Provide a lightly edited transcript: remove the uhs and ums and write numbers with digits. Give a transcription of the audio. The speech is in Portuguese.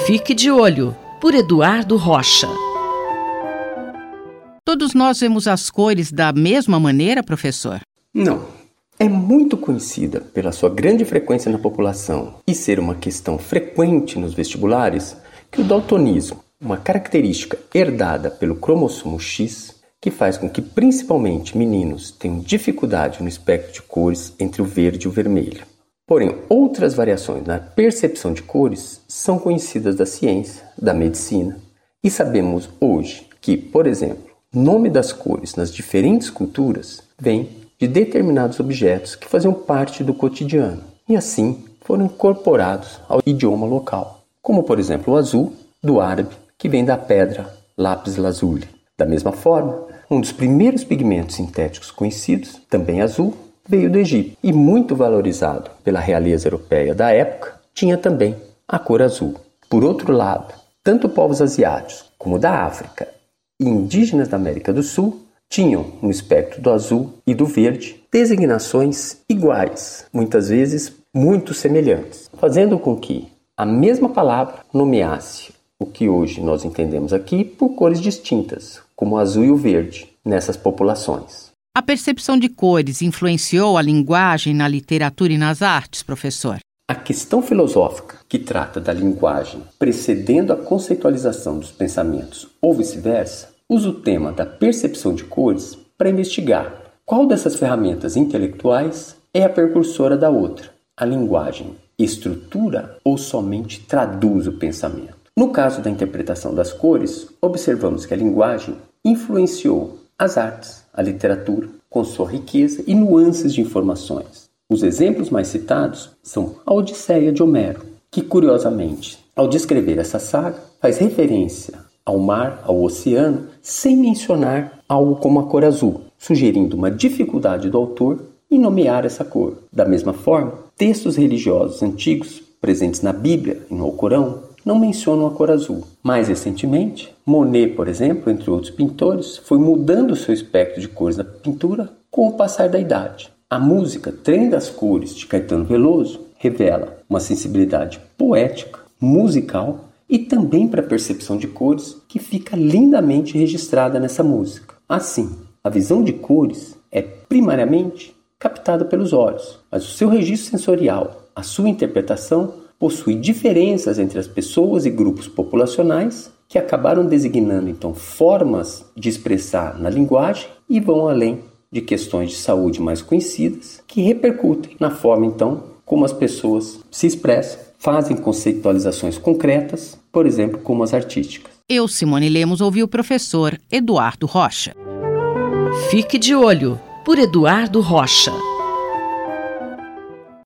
Fique de Olho, por Eduardo Rocha. Todos nós vemos as cores da mesma maneira, professor? Não. É muito conhecida pela sua grande frequência na população e ser uma questão frequente nos vestibulares que o daltonismo, uma característica herdada pelo cromossomo X, que faz com que principalmente meninos tenham dificuldade no espectro de cores entre o verde e o vermelho. Porém, outras variações na percepção de cores são conhecidas da ciência, da medicina, e sabemos hoje que, por exemplo, o nome das cores nas diferentes culturas vem de determinados objetos que faziam parte do cotidiano e assim foram incorporados ao idioma local, como por exemplo o azul do árabe, que vem da pedra lápis lazuli. Da mesma forma, um dos primeiros pigmentos sintéticos conhecidos, também azul, veio do Egito e muito valorizado pela realeza europeia da época, tinha também a cor azul. Por outro lado, tanto povos asiáticos como da África e indígenas da América do Sul tinham no espectro do azul e do verde designações iguais, muitas vezes muito semelhantes, fazendo com que a mesma palavra nomeasse o que hoje nós entendemos aqui por cores distintas, como o azul e o verde, nessas populações. A percepção de cores influenciou a linguagem na literatura e nas artes, professor? A questão filosófica, que trata da linguagem precedendo a conceitualização dos pensamentos ou vice-versa, usa o tema da percepção de cores para investigar qual dessas ferramentas intelectuais é a precursora da outra. A linguagem estrutura ou somente traduz o pensamento? No caso da interpretação das cores, observamos que a linguagem influenciou as artes, a literatura, com sua riqueza e nuances de informações. Os exemplos mais citados são a Odisseia de Homero, que curiosamente, ao descrever essa saga, faz referência ao mar, ao oceano, sem mencionar algo como a cor azul, sugerindo uma dificuldade do autor em nomear essa cor. Da mesma forma, textos religiosos antigos, presentes na Bíblia e no Alcorão, não mencionam a cor azul. Mais recentemente, Monet, por exemplo, entre outros pintores, foi mudando seu espectro de cores na pintura com o passar da idade. A música Trem das Cores, de Caetano Veloso, revela uma sensibilidade poética, musical e também para a percepção de cores que fica lindamente registrada nessa música. Assim, a visão de cores é primariamente captada pelos olhos, mas o seu registro sensorial, a sua interpretação, possui diferenças entre as pessoas e grupos populacionais que acabaram designando então formas de expressar na linguagem e vão além de questões de saúde mais conhecidas que repercutem na forma então como as pessoas se expressam, fazem conceitualizações concretas, por exemplo, como as artísticas. Eu, Simone Lemos, ouvi o professor Eduardo Rocha. Fique de Olho, por Eduardo Rocha.